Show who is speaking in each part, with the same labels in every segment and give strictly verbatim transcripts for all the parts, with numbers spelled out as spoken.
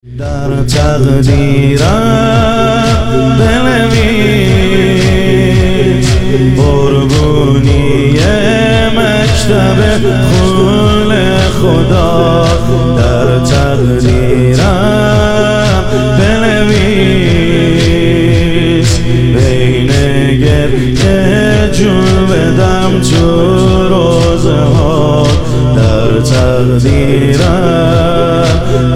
Speaker 1: در تقدیرم بنویس قربونی مکتب خون خدا. در تقدیرم بنویس بین گریه جون بدم تو روزه ها. در تقدیرم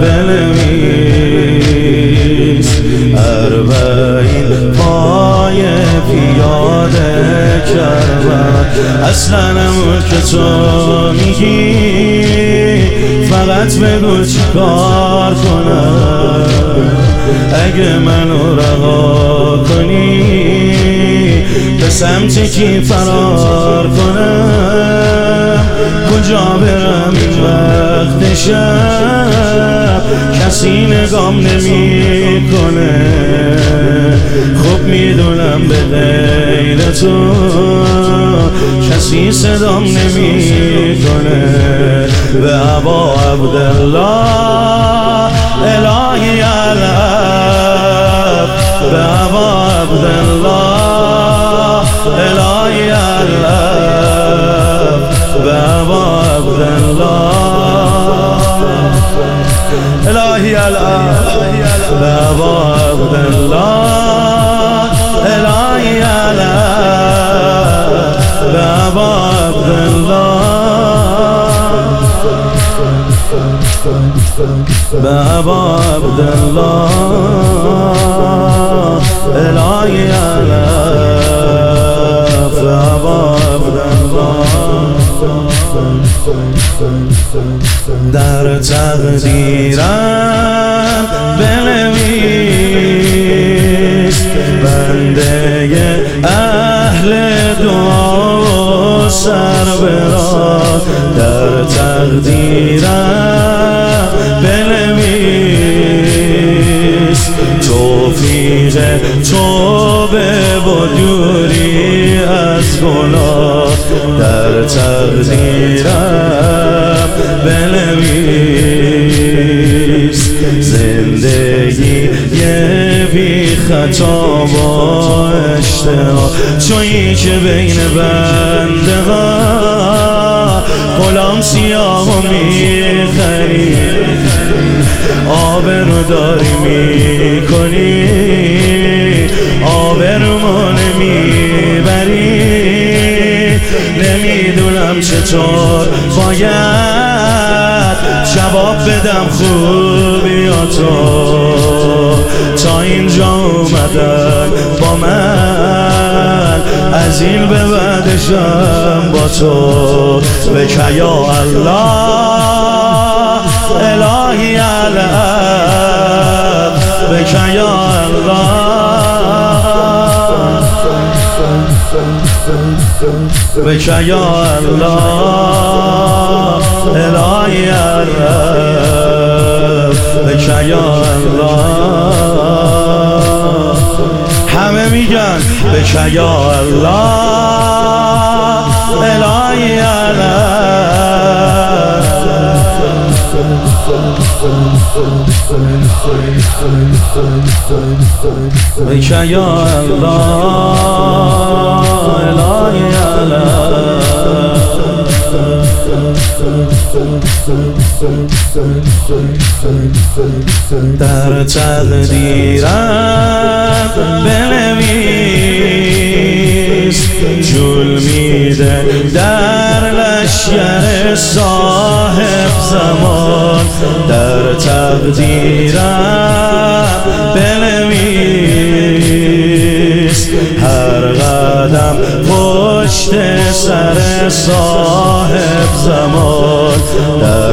Speaker 1: بنویس اربعین پای پیاده کردم. اصلا همون که تو میگی فقط بگو چی کار کنم. اگه منو رها کنی به سمت کی فرار کنم؟ کجا برم این وقت شب کسی نگام نمی کنه؟ خوب میدونم به غیر تو کسی صدام نمی کنه. به ابا عبدالله الهی علم، به ابا عبدالله الهی علم، به ابا عبدالله الهی علم، به ابا عبدالله الهی علم، به ابا عبدالله، به ابا عبدالله الهی علم، به ابا عبدالله. در تقدیرم بنویس بنده اهل دعا و سربراز. در تقدیرم بنویس توفیق توبه و دوری از گناه. در تقدیرم بنویس زندگی یه بی خطا و اشتباه. تویی که بین بنده ها غلام سیاه و میخری، آبرو داری میکنی آبرو نمیبری. نمیدونم چطور باید جواب بدم خوبیاتو. تا اینجا اومدن با من از این به بعدشم با تو. بکه یا الله الهی علم، بکه یا الله، بکه یا الله الهی علم، بکه یا الله. همه میگن بکه یا الله الهی علم، بکه یا الله الهی علم. در تقدیرم بنویس جول میده در لشگر صاحب زمان. در تقدیرم بنویس هر قدم پشت سر صاحب زمان. در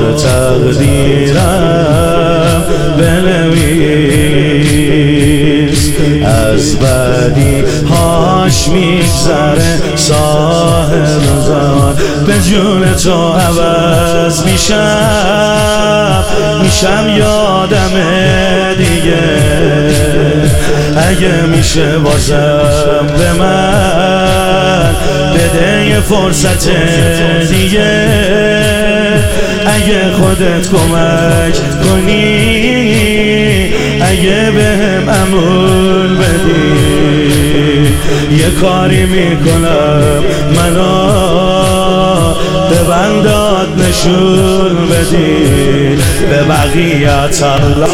Speaker 1: تقدیرم بنویس از بدی هاش میگذره صاحب زمان. به جون تو عوض میشم میشم یادم دیگه. اگه میشه بازم به من بده یه فرصت دیگه، اگه خودت کمک کنی، اگه بهم امول بدی، یه کاری میکنم منو به بندات نشون بدی، به بقیت الله